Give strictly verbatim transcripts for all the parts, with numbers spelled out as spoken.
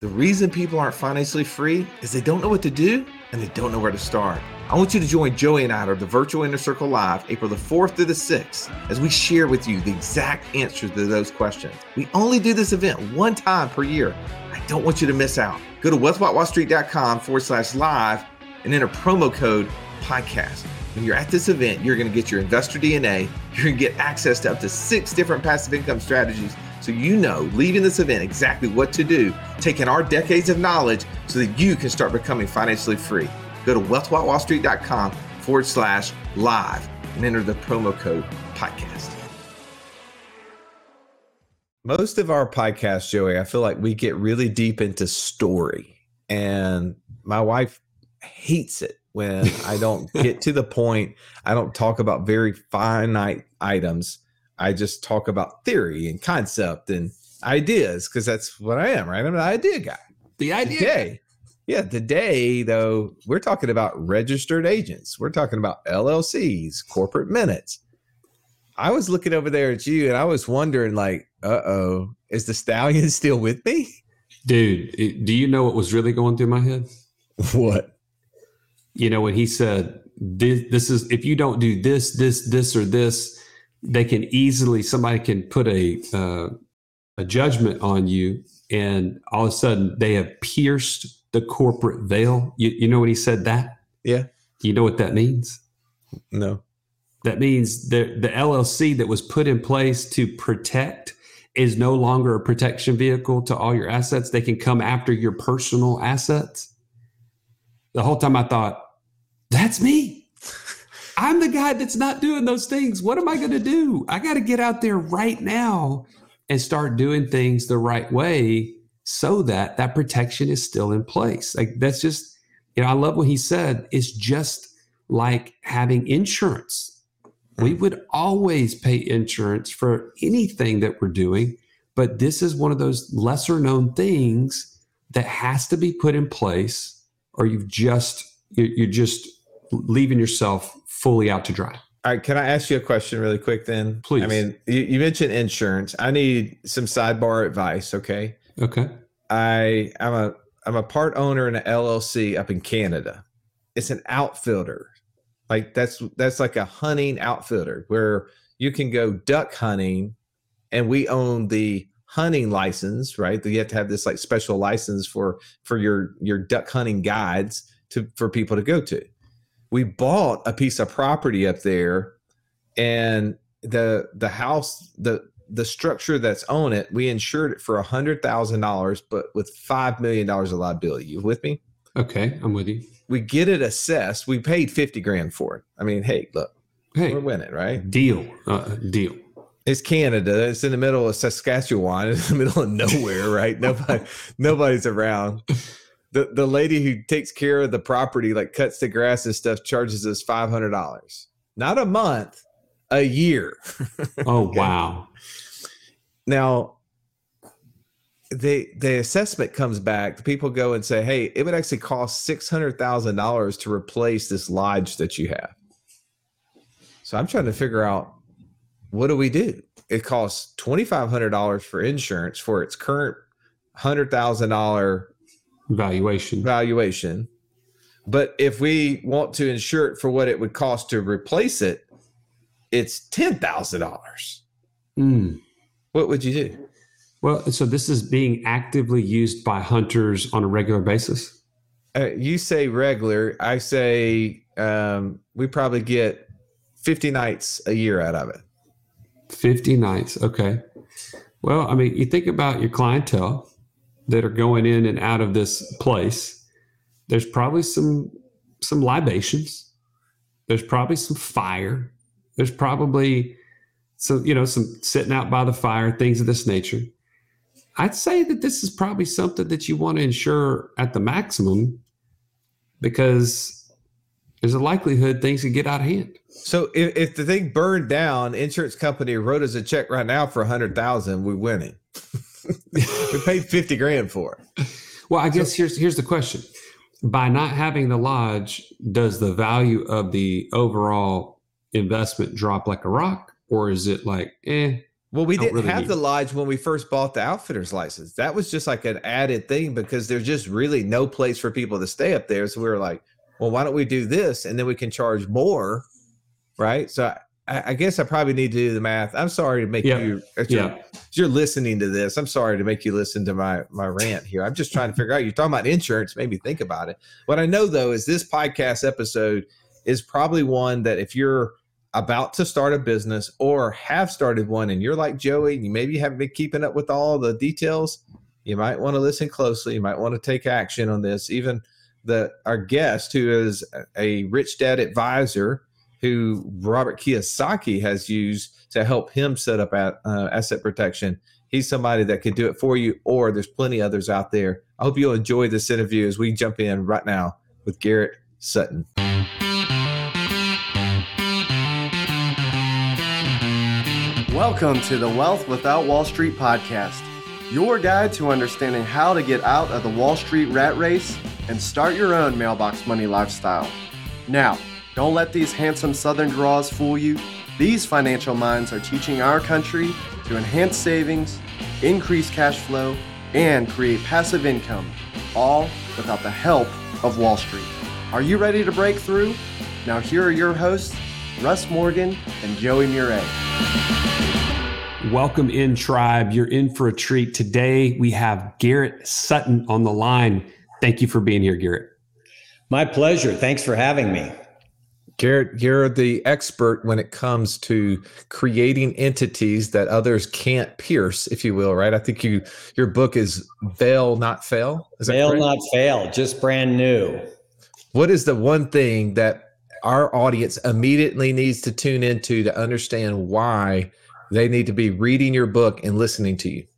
The reason people aren't financially free is they don't know what to do and they don't know where to start. I want you to join Joey and I at the Virtual Inner Circle Live, April the fourth through the sixth, as we share with you the exact answers to those questions. We only do this event one time per year. I don't want you to miss out. Go to wealthwatchwallstreet.com forward slash live and enter promo code podcast. When you're at this event, you're going to get your investor D N A. You're going to get access to up to six different passive income strategies. So you know, leaving this event, exactly what to do, taking our decades of knowledge so that you can start becoming financially free. Go to wealthwatchwallstreet.com forward slash live and enter the promo code podcast. Most of our podcasts, Joey, I feel like we get really deep into story, and my wife hates it when I don't get to the point. I don't talk about very finite items. I just talk about theory and concept and ideas because that's what I am, right? I'm an idea guy. The idea today, yeah, today, though, we're talking about registered agents. We're talking about L L Cs, corporate minutes. I was looking over there at you and I was wondering, like, uh-oh, is the stallion still with me? Dude, it, do you know what was really going through my head? What? You know, when he said, this, this is, if you don't do this, this, this, or this, they can easily, somebody can put a uh, a judgment on you, and all of a sudden they have pierced the corporate veil. You, you know when he said that? Yeah. You know what that means? No. That means the, the L L C that was put in place to protect is no longer a protection vehicle to all your assets. They can come after your personal assets. The whole time I thought, that's me. I'm the guy that's not doing those things. What am I going to do? I got to get out there right now and start doing things the right way so that that protection is still in place. Like that's just, you know, I love what he said. It's just like having insurance. We would always pay insurance for anything that we're doing, but this is one of those lesser known things that has to be put in place, or you've just, you're, you're just leaving yourself fully out to dry. All right. Can I ask you a question really quick then? Please. I mean, you, you mentioned insurance. I need some sidebar advice. Okay. Okay. I, I'm a, I'm a part owner in an L L C up in Canada. It's an outfielder. Like that's, that's like a hunting outfielder where you can go duck hunting, and we own the hunting license, right? You have to have this like special license for, for your, your duck hunting guides to, for people to go to. We bought a piece of property up there, and the the house, the the structure that's on it, we insured it for a hundred thousand dollars, but with five million dollars of liability. You with me? Okay, I'm with you. We get it assessed. We paid fifty grand for it. I mean, hey, look, hey, we're winning, right? Deal, uh, deal. It's Canada. It's in the middle of Saskatchewan. It's in the middle of nowhere, right? Nobody, nobody's around. The the lady who takes care of the property, like cuts the grass and stuff, charges us five hundred dollars. Not a month, a year. Oh, wow. Now, the the assessment comes back. The people go and say, hey, it would actually cost six hundred thousand dollars to replace this lodge that you have. So I'm trying to figure out, what do we do? It costs twenty-five hundred dollars for insurance for its current one hundred thousand dollars valuation valuation. But if we want to insure it for what it would cost to replace it, it's ten thousand dollars. Mm. What would you do? Well, so this is being actively used by hunters on a regular basis? Uh, you say regular. I say um, we probably get fifty nights a year out of it. fifty nights. Okay. Well, I mean, you think about your clientele that are going in and out of this place. There's probably some some libations. There's probably some fire. There's probably some, you know, some sitting out by the fire, things of this nature. I'd say that this is probably something that you want to insure at the maximum, because there's a likelihood things can get out of hand. So if, if the thing burned down, insurance company wrote us a check right now for a hundred thousand, we're winning. We paid fifty grand for it. Well, I guess so, here's here's the question. By not having the lodge, does the value of the overall investment drop like a rock? Or is it like, eh? Well, we Don't didn't really have need the it. lodge when we first bought the outfitter's license. That was just like an added thing because there's just really no place for people to stay up there. So we were like, well, why don't we do this? And then we can charge more, right? So I, I guess I probably need to do the math. I'm sorry to make Yep. you, if you're, Yeah. if you're listening to this, I'm sorry to make you listen to my, my rant here. I'm just trying to figure out, you're talking about insurance, made me think about it. What I know though, is this podcast episode is probably one that if you're about to start a business or have started one and you're like Joey, you maybe haven't been keeping up with all the details, you might want to listen closely. You might want to take action on this. Even the our guest, who is a Rich Dad advisor, who Robert Kiyosaki has used to help him set up at, uh, asset protection. He's somebody that could do it for you, or there's plenty others out there. I hope you'll enjoy this interview as we jump in right now with Garrett Sutton. Welcome to the Wealth Without Wall Street podcast, your guide to understanding how to get out of the Wall Street rat race and start your own mailbox money lifestyle. Now, don't let these handsome Southern draws fool you. These financial minds are teaching our country to enhance savings, increase cash flow, and create passive income, all without the help of Wall Street. Are you ready to break through? Now here are your hosts, Russ Morgan and Joey Murray. Welcome in, tribe. You're in for a treat. Today, we have Garrett Sutton on the line. Thank you for being here, Garrett. My pleasure. Thanks for having me. Garrett, you're the expert when it comes to creating entities that others can't pierce, if you will, right? I think you your book is Fail Not Fail. Is that Fail correct? Not Fail, just brand new. What is the one thing that our audience immediately needs to tune into to understand why they need to be reading your book and listening to you?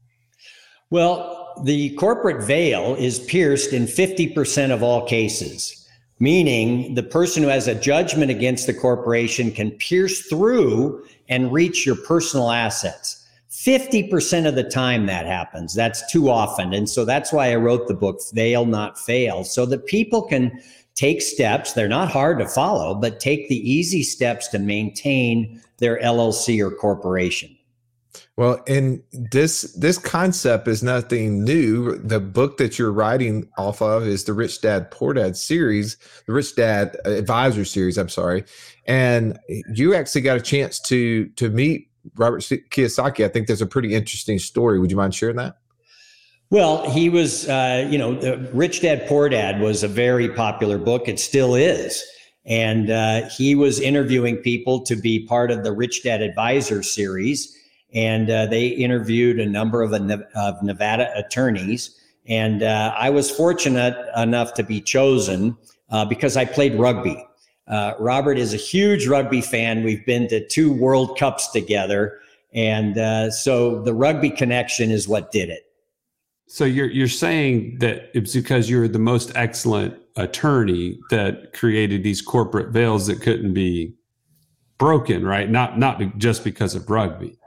Well, the corporate veil is pierced in fifty percent of all cases, meaning the person who has a judgment against the corporation can pierce through and reach your personal assets. fifty percent of the time that happens. That's too often. And so that's why I wrote the book, Fail Not Fail, so that people can take steps. They're not hard to follow, but take the easy steps to maintain their L L C or corporation. Well, and this this concept is nothing new. The book that you're writing off of is the Rich Dad Poor Dad series, the Rich Dad Advisor series, I'm sorry. And you actually got a chance to to meet Robert Kiyosaki. I think there's a pretty interesting story. Would you mind sharing that? Well, he was, uh, you know, the Rich Dad Poor Dad was a very popular book. It still is. And uh, he was interviewing people to be part of the Rich Dad Advisor series. And uh, they interviewed a number of, of Nevada attorneys. And uh, I was fortunate enough to be chosen uh, because I played rugby. Uh, Robert is a huge rugby fan. We've been to two World Cups together. And uh, so the rugby connection is what did it. So you're you're saying that it's because you're the most excellent attorney that created these corporate veils that couldn't be broken, right? Not not just because of rugby.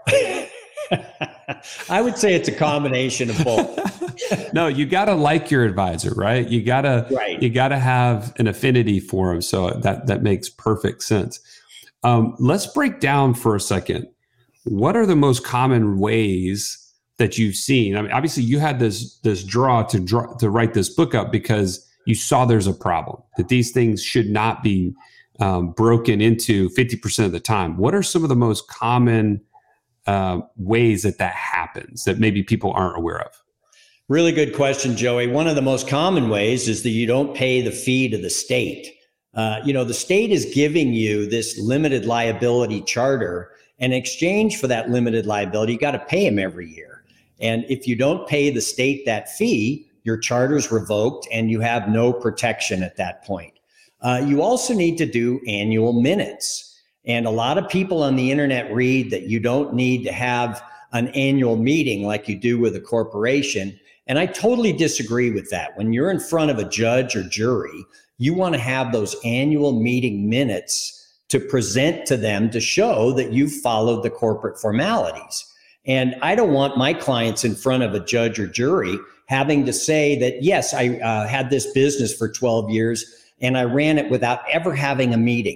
I would say it's a combination of both. No, you got to like your advisor, right? You got to Right. you got to have an affinity for him. So that that makes perfect sense. Um, let's break down for a second. What are the most common ways that you've seen? I mean, obviously, you had this this draw to draw to write this book up because you saw there's a problem, that these things should not be um, broken into fifty percent of the time. What are some of the most common uh, ways that that happens that maybe people aren't aware of? Really good question, Joey. One of the most common ways is that you don't pay the fee to the state. Uh, you know, the state is giving you this limited liability charter. And in exchange for that limited liability, you got to pay them every year. And if you don't pay the state that fee, your charter's revoked and you have no protection at that point. Uh, you also need to do annual minutes. And a lot of people on the internet read that you don't need to have an annual meeting like you do with a corporation. And I totally disagree with that. When you're in front of a judge or jury, you want to have those annual meeting minutes to present to them to show that you've followed the corporate formalities. And I don't want my clients in front of a judge or jury having to say that, yes, I uh, had this business for twelve years and I ran it without ever having a meeting.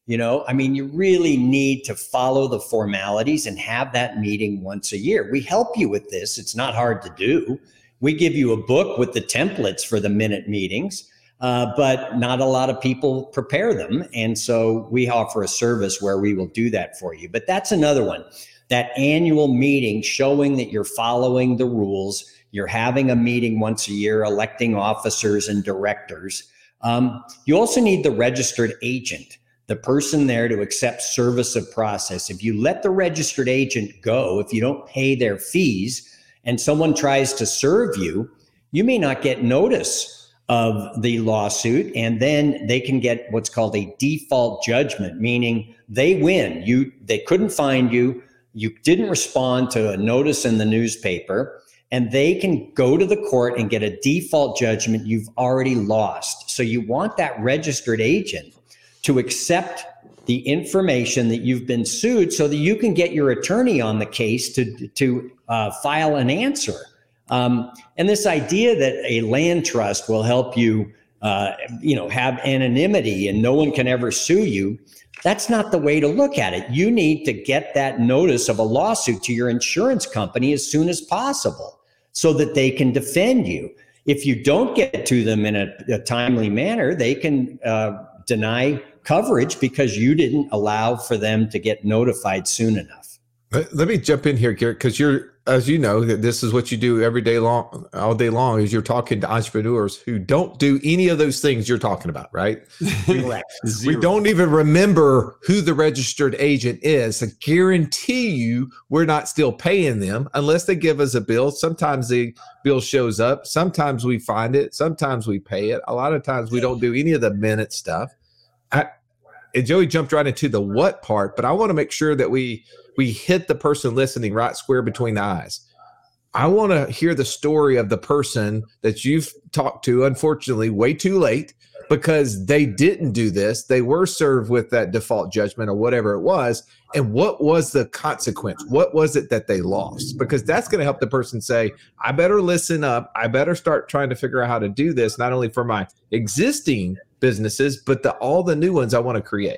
You know, I mean, you really need to follow the formalities and have that meeting once a year. We help you with this. It's not hard to do. We give you a book with the templates for the minute meetings, uh, but not a lot of people prepare them. And so we offer a service where we will do that for you. But that's another one, that annual meeting showing that you're following the rules. You're having a meeting once a year, electing officers and directors. Um, you also need the registered agent, the person there to accept service of process. If you let the registered agent go, if you don't pay their fees and someone tries to serve you, you may not get notice of the lawsuit, and then they can get what's called a default judgment, meaning they win. You, they couldn't find you, you didn't respond to a notice in the newspaper, and they can go to the court and get a default judgment. You've already lost. So you want that registered agent to accept the information that you've been sued so that you can get your attorney on the case to, to uh, file an answer. Um, and this idea that a land trust will help you, uh, you know, have anonymity and no one can ever sue you, that's not the way to look at it. You need to get that notice of a lawsuit to your insurance company as soon as possible so that they can defend you. If you don't get to them in a, a timely manner, they can uh, deny coverage because you didn't allow for them to get notified soon enough. Let, let me jump in here, Garrett, because you're, as you know, this is what you do every day long, all day long, is you're talking to entrepreneurs who don't do any of those things you're talking about, right? Correct. We don't even remember who the registered agent is. I guarantee you we're not still paying them unless they give us a bill. Sometimes the bill shows up. Sometimes we find it. Sometimes we pay it. A lot of times we don't do any of the minute stuff. I, and Joey jumped right into the what part, but I want to make sure that we we hit the person listening right square between the eyes. I want to hear the story of the person that you've talked to, unfortunately, way too late because they didn't do this. They were served with that default judgment or whatever it was. And what was the consequence? What was it that they lost? Because that's going to help the person say, I better listen up. I better start trying to figure out how to do this, not only for my existing businesses, but the, all the new ones I want to create.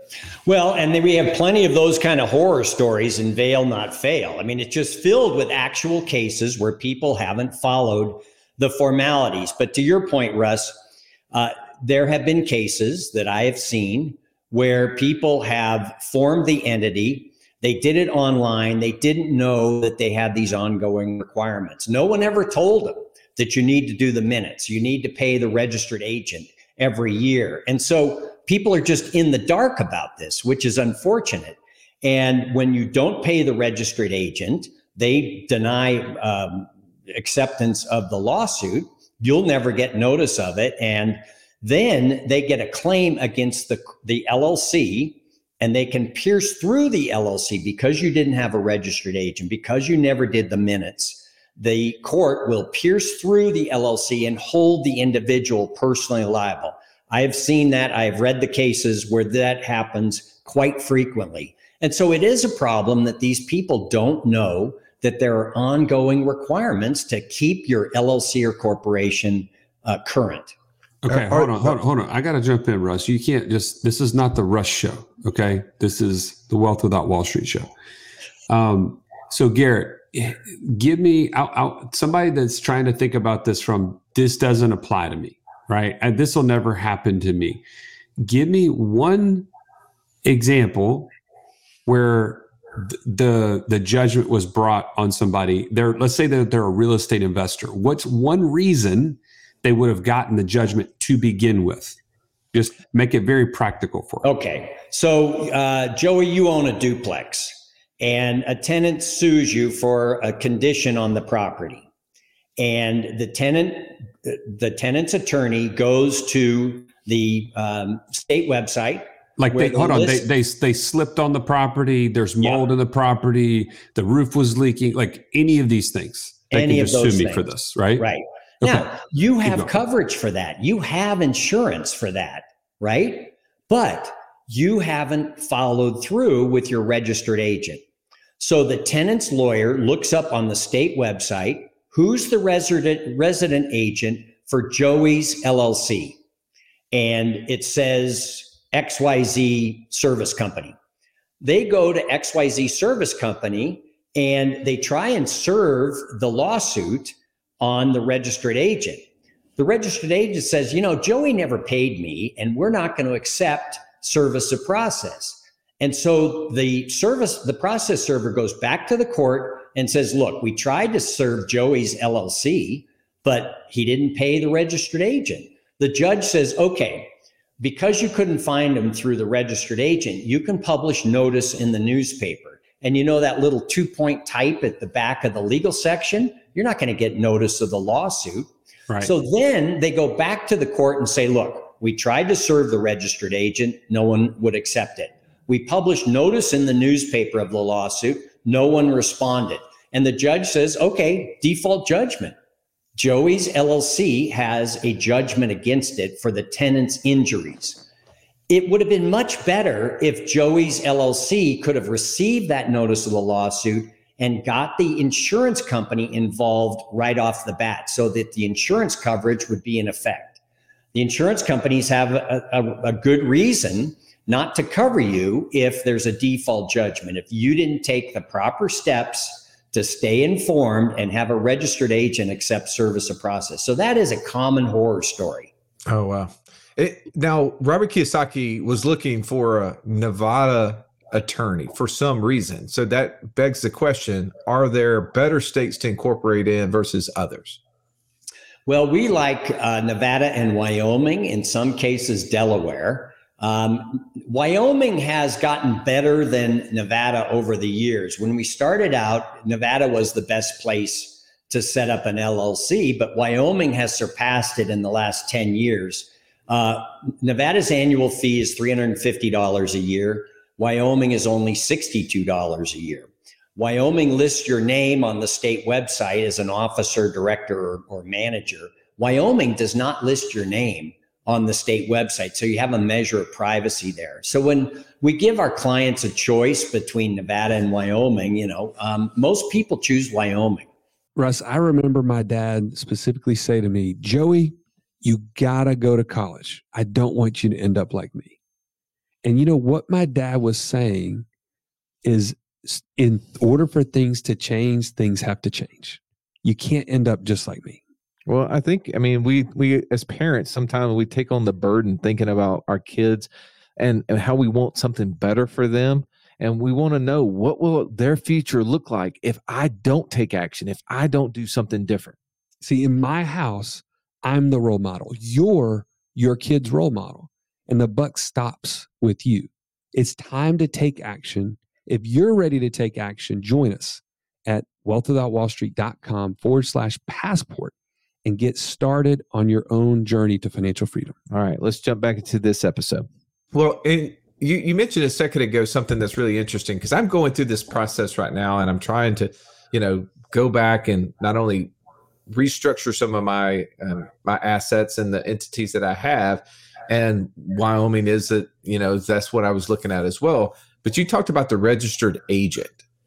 Well, and then we have plenty of those kind of horror stories in Fail Not Fail. I mean, it's just filled with actual cases where people haven't followed the formalities. But to your point, Russ, uh, there have been cases that I have seen where people have formed the entity. They did it online. They didn't know that they had these ongoing requirements. No one ever told them that you need to do the minutes. You need to pay the registered agent every year. And so people are just in the dark about this, which is unfortunate. And when you don't pay the registered agent, they deny um, acceptance of the lawsuit. You'll never get notice of it. And then they get a claim against the, the L L C, and they can pierce through the L L C because you didn't have a registered agent, because you never did the minutes. The court will pierce through the L L C and hold the individual personally liable. I have seen that. I have read the cases where that happens quite frequently. And so it is a problem that these people don't know that there are ongoing requirements to keep your L L C or corporation uh, current. Okay, hold on, hold on, hold on. I got to jump in, Russ. You can't just, this is not the Russ show, okay? This is the Wealth Without Wall Street show. Um, so Garrett, give me, I'll, I'll, somebody that's trying to think about this from, this doesn't apply to me, right? And this will never happen to me. Give me one example where th- the the judgment was brought on somebody. They're, let's say that they're a real estate investor. What's one reason they would have gotten the judgment to begin with? Just make it very practical for them. Okay. So, uh, Joey, you own a duplex and a tenant sues you for a condition on the property. And the tenant, the tenant's attorney goes to the um, state website. Like, they, hold on, they, they they slipped on the property. There's mold yeah. in the property. The roof was leaking. Like any of these things, they Any can of just those sue me things. for this, right? Right. Okay. Now, you Keep have going. coverage for that. You have insurance for that, right? But you haven't followed through with your registered agent. So the tenant's lawyer looks up on the state website, who's the resident resident agent for Joey's L L C? And it says X Y Z service company. They go to X Y Z service company and they try and serve the lawsuit on the registered agent. The registered agent says, you know, Joey never paid me and we're not going to accept service of process. And so the service, the process server goes back to the court and says, look, we tried to serve Joey's L L C, but he didn't pay the registered agent. The judge says, okay, because you couldn't find him through the registered agent, you can publish notice in the newspaper. And you know that little two-point type at the back of the legal section? You're not going to get notice of the lawsuit. Right. So then they go back to the court and say, look, we tried to serve the registered agent. No one would accept it. We published notice in the newspaper of the lawsuit. No one responded. And the judge says, okay, default judgment. Joey's L L C has a judgment against it for the tenant's injuries. It would have been much better if Joey's L L C could have received that notice of the lawsuit and got the insurance company involved right off the bat so that the insurance coverage would be in effect. The insurance companies have a, a, a good reason not to cover you if there's a default judgment. If you didn't take the proper steps to stay informed and have a registered agent accept service of process. So that is a common horror story. Oh, wow. It, now, Robert Kiyosaki was looking for a Nevada attorney for some reason. So that begs the question, are there better states to incorporate in versus others? Well, we like uh, Nevada and Wyoming, in some cases Delaware. Um, Wyoming has gotten better than Nevada over the years. When we started out, Nevada was the best place to set up an L L C, but Wyoming has surpassed it in the last ten years. Uh, Nevada's annual fee is three hundred fifty dollars a year. Wyoming is only sixty-two dollars a year. Wyoming lists your name on the state website as an officer, director, or, or manager. Wyoming does not list your name on the state website. So you have a measure of privacy there. So when we give our clients a choice between Nevada and Wyoming, you know, um, most people choose Wyoming. Russ, I remember my dad specifically say to me, Joey, you gotta go to college. I don't want you to end up like me. And you know what my dad was saying is, in order for things to change, things have to change. You can't end up just like me. Well, I think, I mean, we, we as parents, sometimes we take on the burden thinking about our kids and, and how we want something better for them. And we want to know, what will their future look like if I don't take action, if I don't do something different? See, in my house, I'm the role model. You're your kid's role model. And the buck stops with you. It's time to take action. If you're ready to take action, join us at wealthwithoutwallstreet.com forward slash passport and get started on your own journey to financial freedom. All right, let's jump back into this episode. Well, and you, you mentioned a second ago something that's really interesting, because I'm going through this process right now and I'm trying to, you know, go back and not only restructure some of my um, my assets and the entities that I have. And Wyoming is that, you know, that's what I was looking at as well. But you talked about the registered agent.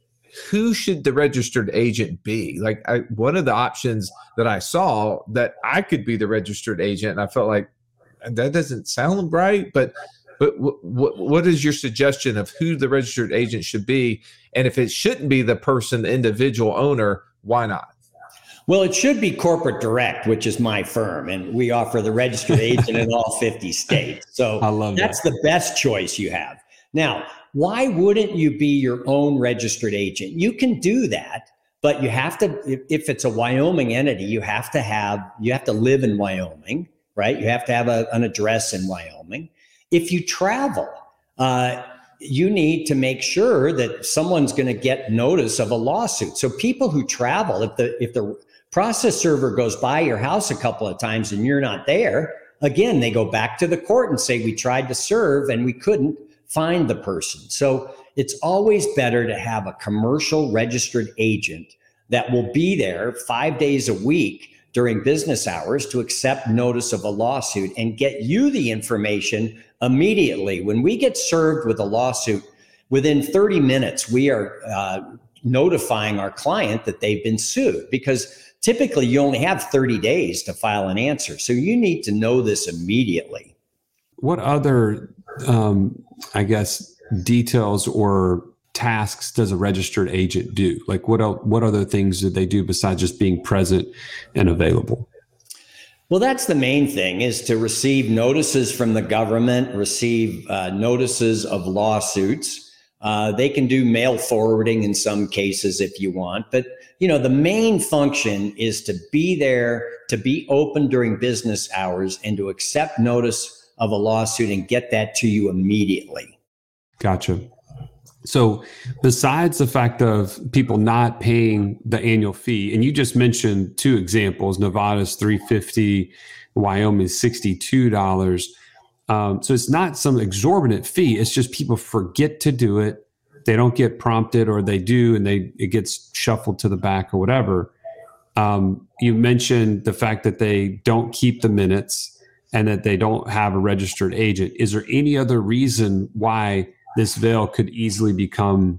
Who should the registered agent be? Like, I, one of the options that I saw that I could be the registered agent, and I felt like that doesn't sound right. But but w- w- what is your suggestion of who the registered agent should be? And if it shouldn't be the person, the individual owner, why not? Well, it should be Corporate Direct, which is my firm, and we offer the registered agent in all fifty states. So I love that's that. the best choice you have. Now, why wouldn't you be your own registered agent? You can do that, but you have to, if, if it's a Wyoming entity, you have to have, you have to live in Wyoming, right? You have to have a, an address in Wyoming. If you travel, uh, you need to make sure that someone's going to get notice of a lawsuit. So people who travel, if the if the process server goes by your house a couple of times and you're not there, again, they go back to the court and say, we tried to serve and we couldn't find the person. So it's always better to have a commercial registered agent that will be there five days a week during business hours to accept notice of a lawsuit and get you the information immediately. When we get served with a lawsuit, within thirty minutes, we are uh, notifying our client that they've been sued, because typically you only have thirty days to file an answer. So you need to know this immediately. What other um, I guess, details or tasks does a registered agent do? Like what else, what other things do they do besides just being present and available? Well, that's the main thing, is to receive notices from the government, receive uh, notices of lawsuits. Uh, they can do mail forwarding in some cases if you want, but you know, the main function is to be there, to be open during business hours, and to accept notice of a lawsuit and get that to you immediately. Gotcha. So besides the fact of people not paying the annual fee, and you just mentioned two examples, Nevada's three hundred fifty dollars, Wyoming's sixty-two dollars. Um, so it's not some exorbitant fee. It's just people forget to do it. They don't get prompted, or they do, and they it gets shuffled to the back or whatever. Um, you mentioned the fact that they don't keep the minutes and that they don't have a registered agent. Is there any other reason why this veil could easily become,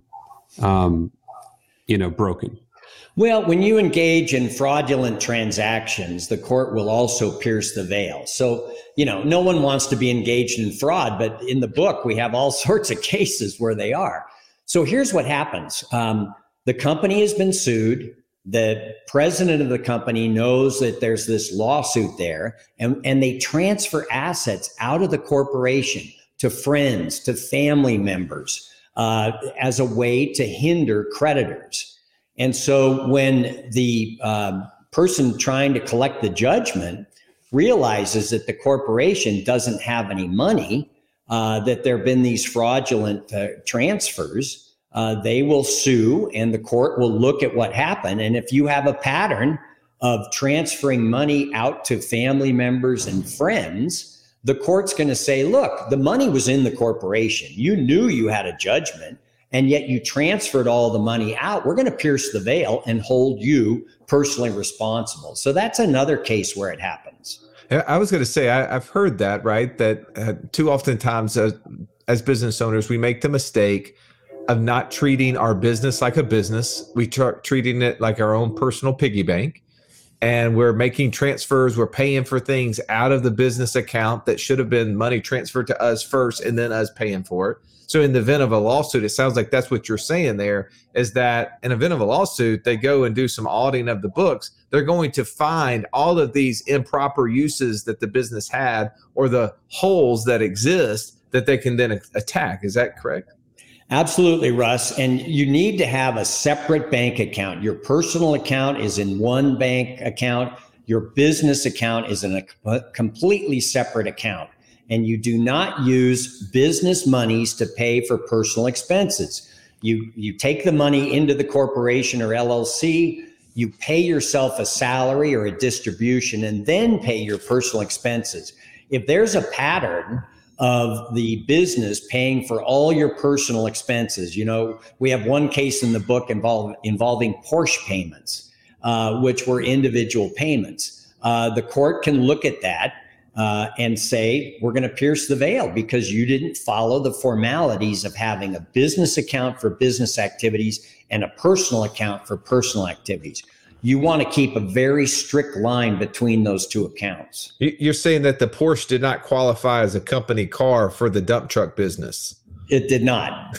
um, you know, broken? Well, when you engage in fraudulent transactions, the court will also pierce the veil. So, you know, no one wants to be engaged in fraud, but in the book, we have all sorts of cases where they are. So here's what happens. Um, the company has been sued. The president of the company knows that there's this lawsuit there, and, and they transfer assets out of the corporation to friends, to family members, uh, as a way to hinder creditors. And so when the uh, person trying to collect the judgment realizes that the corporation doesn't have any money, uh, that there have been these fraudulent uh, transfers, uh, they will sue, and the court will look at what happened. And if you have a pattern of transferring money out to family members and friends, the court's going to say, look, the money was in the corporation. You knew you had a judgment, and yet you transferred all the money out. We're going to pierce the veil and hold you personally responsible. So that's another case where it happens. I was going to say, I, I've heard that, right? That uh, too often times as, as business owners, we make the mistake of not treating our business like a business. We start treating it like our own personal piggy bank. And we're making transfers, we're paying for things out of the business account that should have been money transferred to us first and then us paying for it. So in the event of a lawsuit, it sounds like that's what you're saying there, is that in the event of a lawsuit, they go and do some auditing of the books. They're going to find all of these improper uses that the business had, or the holes that exist that they can then attack. Is that correct? Absolutely, Russ. And you need to have a separate bank account. Your personal account is in one bank account. Your business account is in a completely separate account. And you do not use business monies to pay for personal expenses. You, you take the money into the corporation or L L C, you pay yourself a salary or a distribution, and then pay your personal expenses. If there's a pattern of the business paying for all your personal expenses. You know, we have one case in the book involve, involving Porsche payments, uh, which were individual payments. Uh, the court can look at that uh, and say, we're going to pierce the veil because you didn't follow the formalities of having a business account for business activities and a personal account for personal activities. You want to keep a very strict line between those two accounts. You're saying that the Porsche did not qualify as a company car for the dump truck business. It did not.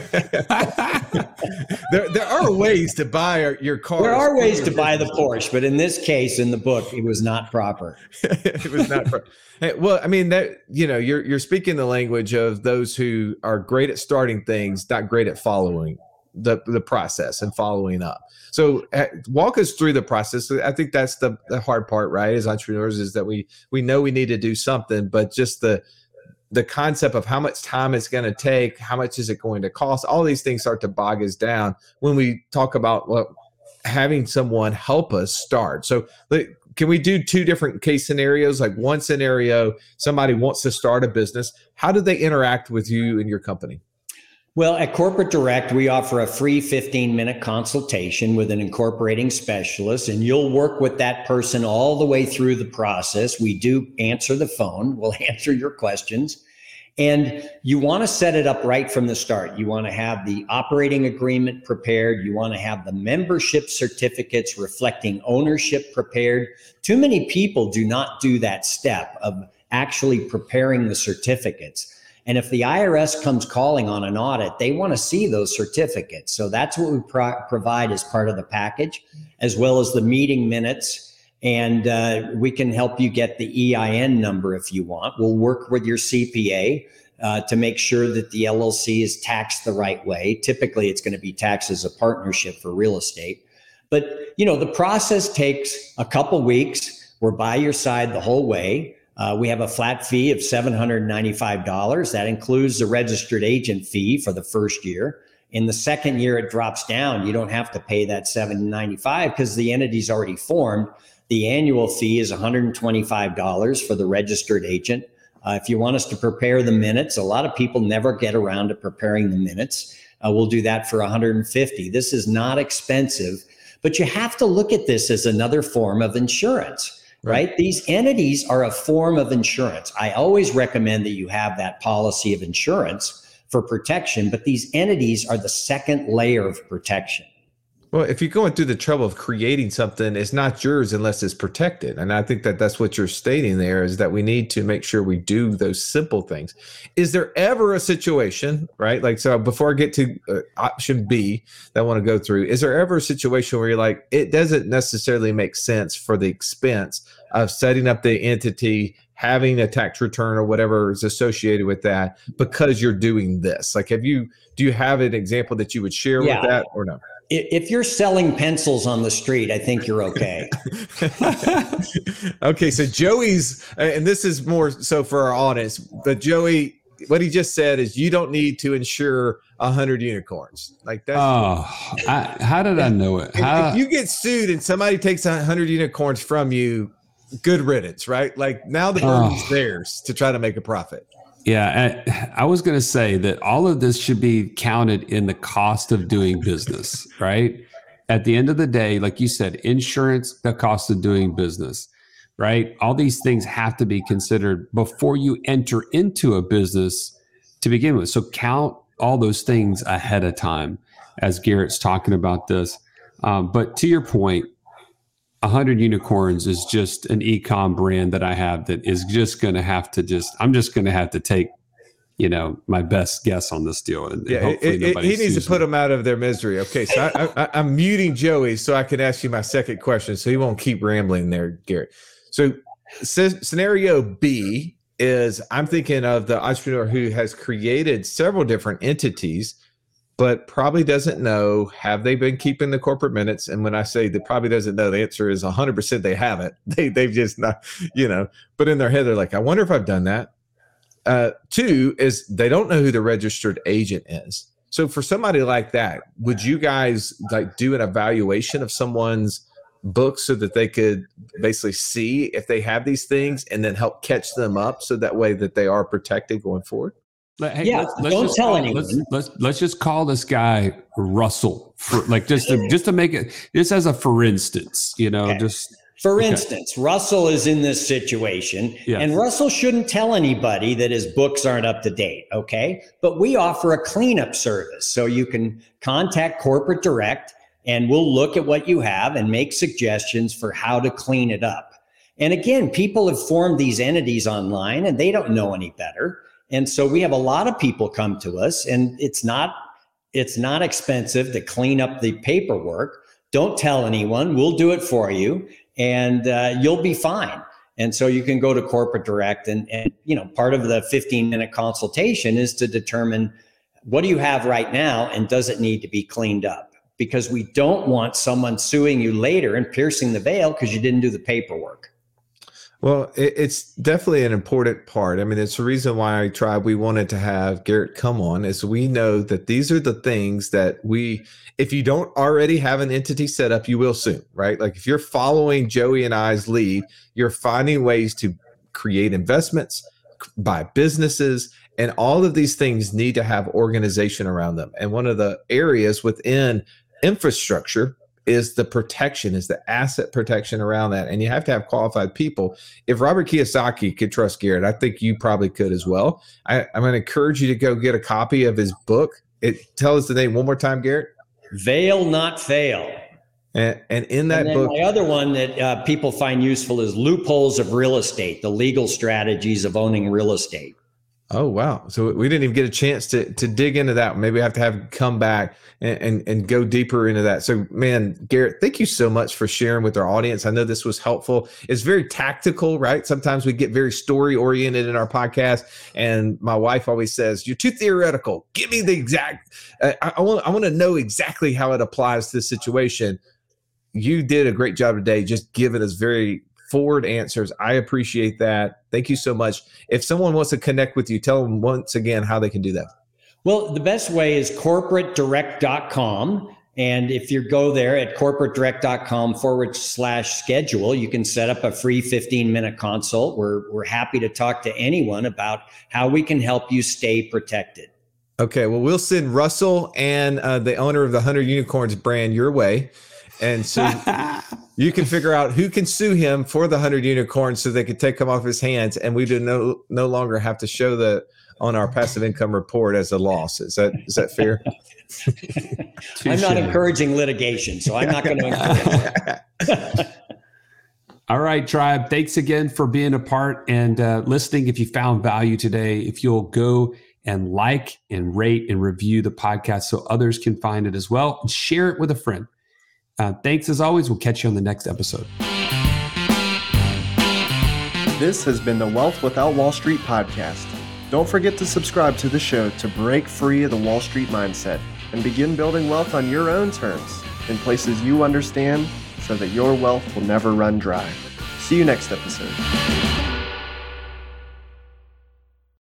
there, there are ways to buy your car. There are ways to buy the Porsche, but in this case, in the book, it was not proper. It was not proper. Well, I mean, that, you know, you're you're speaking the language of those who are great at starting things, not great at following the the process and following up. So uh, walk us through the process. I think that's the, the hard part, right? As entrepreneurs, is that we we know we need to do something, but just the the concept of how much time it's going to take, how much is it going to cost, all these things start to bog us down when we talk about, well, having someone help us start. So like, can we do two different case scenarios? Like one scenario, somebody wants to start a business. How do they interact with you and your company? Well, at Corporate Direct, we offer a free fifteen minute consultation with an incorporating specialist, and you'll work with that person all the way through the process. We do answer the phone. We'll answer your questions. And you want to set it up right from the start. You want to have the operating agreement prepared. You want to have the membership certificates reflecting ownership prepared. Too many people do not do that step of actually preparing the certificates. And if the I R S comes calling on an audit, they want to see those certificates. So that's what we pro- provide as part of the package, as well as the meeting minutes. And uh, we can help you get the E I N number if you want. We'll work with your C P A uh, to make sure that the L L C is taxed the right way. Typically, it's going to be taxed as a partnership for real estate. But, you know, the process takes a couple weeks. We're by your side the whole way. Uh, we have a flat fee of seven hundred ninety-five dollars. That includes the registered agent fee for the first year. In the second year, it drops down. You don't have to pay that seven hundred ninety-five dollars because the entity's already formed. The annual fee is one hundred twenty-five dollars for the registered agent. Uh, if you want us to prepare the minutes, a lot of people never get around to preparing the minutes. Uh, we'll do that for one hundred fifty dollars. This is not expensive, but you have to look at this as another form of insurance. Right. right? These entities are a form of insurance. I always recommend that you have that policy of insurance for protection, but these entities are the second layer of protection. Well, if you're going through the trouble of creating something, it's not yours unless it's protected. And I think that that's what you're stating there, is that we need to make sure we do those simple things. Is there ever a situation, right? Like, so before I get to uh, option B that I want to go through, is there ever a situation where you're like, it doesn't necessarily make sense for the expense of setting up the entity, having a tax return or whatever is associated with that because you're doing this? Like, have you, do you have an example that you would share yeah. with that or no? If you're selling pencils on the street, I think you're okay. Okay, so Joey's, and this is more so for our audience, but Joey, what he just said is you don't need to insure a hundred unicorns. Like that's. Oh, I, how did I know it? How? If you get sued and somebody takes a hundred unicorns from you, good riddance, right? Like now the burden's oh. theirs to try to make a profit. Yeah, I, I was going to say that all of this should be counted in the cost of doing business, right? At the end of the day, like you said, insurance, the cost of doing business, right? All these things have to be considered before you enter into a business to begin with. So count all those things ahead of time as Garrett's talking about this. Um, but to your point, one hundred unicorns is just an e-com brand that I have that is just going to have to just, I'm just going to have to take, you know, my best guess on this deal. And yeah, hopefully it, it, he needs to put me. them out of their misery. Okay, so I, I, I'm muting Joey so I can ask you my second question so he won't keep rambling there, Garrett. So c- scenario B is I'm thinking of the entrepreneur who has created several different entities, but probably doesn't know, have they been keeping the corporate minutes? And when I say that probably doesn't know, the answer is one hundred percent they haven't. They, they've just not, you know, but in their head, they're like, I wonder if I've done that. Uh, two is they don't know who the registered agent is. So for somebody like that, would you guys like do an evaluation of someone's books so that they could basically see if they have these things and then help catch them up so that way that they are protected going forward? Hey, yeah, let's, let's don't just tell call, anyone. Let's, let's let's just call this guy Russell, for like just to, just to make it just as a for instance, you know, okay. just for okay. instance, Russell is in this situation, yes. and Russell shouldn't tell anybody that his books aren't up to date. Okay, but we offer a cleanup service, so you can contact Corporate Direct, and we'll look at what you have and make suggestions for how to clean it up. And again, people have formed these entities online, and they don't know any better. And so we have a lot of people come to us, and it's not it's not expensive to clean up the paperwork. Don't tell anyone. We'll do it for you, and uh, you'll be fine. And so you can go to Corporate Direct, and, and you know, part of the fifteen minute consultation is to determine what do you have right now, and does it need to be cleaned up? Because we don't want someone suing you later and piercing the veil because you didn't do the paperwork. Well, it, it's definitely an important part. I mean, it's the reason why I tried. We wanted to have Garrett come on, is we know that these are the things that we, if you don't already have an entity set up, you will soon, right? Like if you're following Joey and I's lead, you're finding ways to create investments, buy businesses, and all of these things need to have organization around them. And one of the areas within infrastructure is the protection, is the asset protection around that. And you have to have qualified people. If Robert Kiyosaki could trust Garrett, I think you probably could as well. I, I'm going to encourage you to go get a copy of his book. It tell us the name one more time, Garrett. Fail, Not Fail. And, and in that and then book, my other one that uh, people find useful is Loopholes of Real Estate, the legal strategies of owning real estate. Oh, wow. So we didn't even get a chance to to dig into that. Maybe we have to have him come back and, and, and go deeper into that. So, man, Garrett, thank you so much for sharing with our audience. I know this was helpful. It's very tactical, right? Sometimes we get very story oriented in our podcast. And my wife always says, you're too theoretical. Give me the exact, uh, I, I want I want to know exactly how it applies to the situation. You did a great job today, just giving us very forward answers. I appreciate that. Thank you so much. If someone wants to connect with you, tell them once again how they can do that. Well, the best way is corporate direct dot com. And if you go there at corporate direct dot com forward slash schedule, you can set up a free fifteen minute consult. We're, we're happy to talk to anyone about how we can help you stay protected. Okay. Well, we'll send Russell and uh, the owner of the one hundred Unicorns brand your way. And so you can figure out who can sue him for the one hundred Unicorns so they can take them off his hands. And we do no no longer have to show that on our passive income report as a loss. Is that is that fair? I'm not encouraging litigation, so I'm not going to encourage it. All right, tribe. Thanks again for being a part and uh, listening. If you found value today, if you'll go and like and rate and review the podcast so others can find it as well, and share it with a friend. Uh, thanks as always. We'll catch you on the next episode. This has been the Wealth Without Wall Street podcast. Don't forget to subscribe to the show to break free of the Wall Street mindset and begin building wealth on your own terms in places you understand so that your wealth will never run dry. See you next episode.